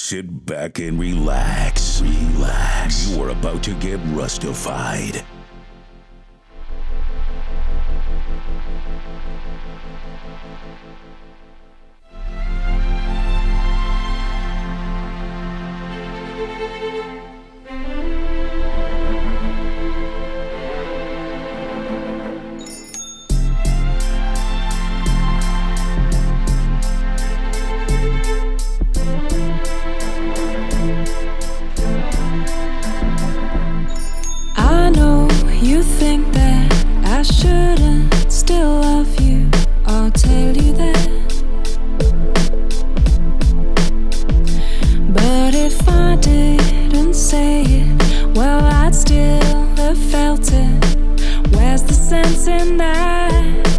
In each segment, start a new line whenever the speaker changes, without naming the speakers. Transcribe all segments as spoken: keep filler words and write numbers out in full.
Sit back and relax. Relax. You are about to get Rustified.
I know you think that I shouldn't still love you. I'll tell you that. But if I didn't say it, well, I'd still have felt it. Where's the sense in that?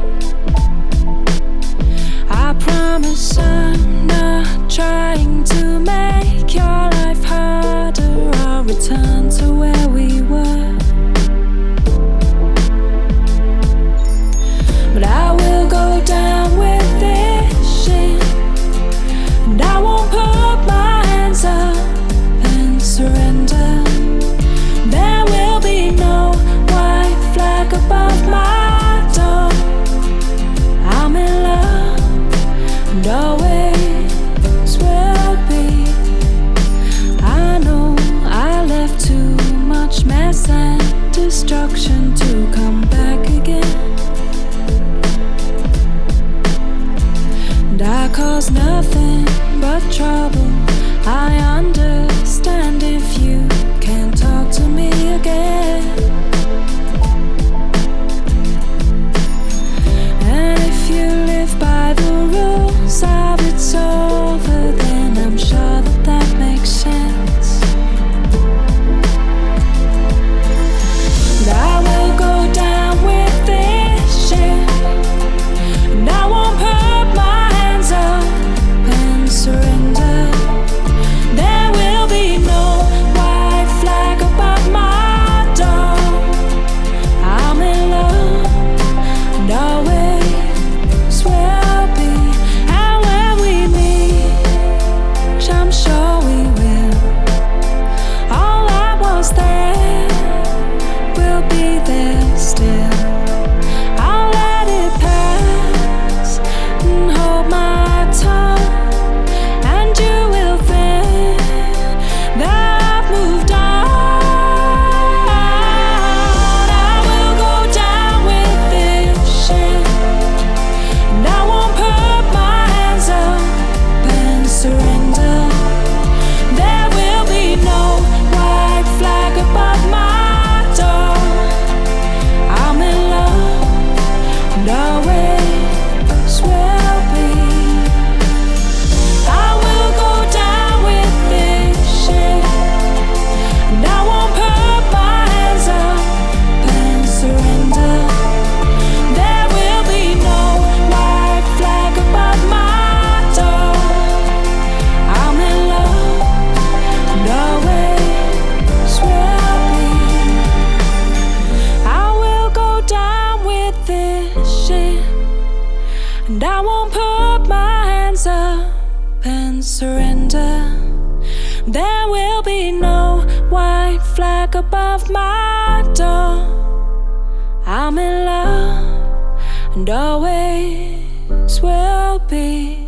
I promise I'm not trying to make your life harder. I'll return to where we were. But I will go down with this shit, and I won't put my hands up and surrender. There will be no white flag above my door. I'm in love, and always will be. I know I left too much mess and destruction to come back again. And I cause nothing but trouble. I understand if you can't talk to me again. And if you live by the rules of it's over, then I'm sure that that makes sense. But I will go down with this shit, and I won't put my hands up and surrender. There will be no white flag above my door. I'm in love, and always will be. And when we meet, which I'm sure we will, all that was there will be there still. I'll let it pass and hold my tongue, and you will think that I've moved on. I will go down with this shit, and I won't put my hands up and surrender. There will be no white flag above my door. I'm in love, and always will be. I will go down with this shit, and I won't put my hands up and surrender. There will be no white flag above my door. I'm in love, and always will be. I will go down with this shit, and I won't put my hands up and surrender. There will be no white flag above my door. I'm in love, and always will be.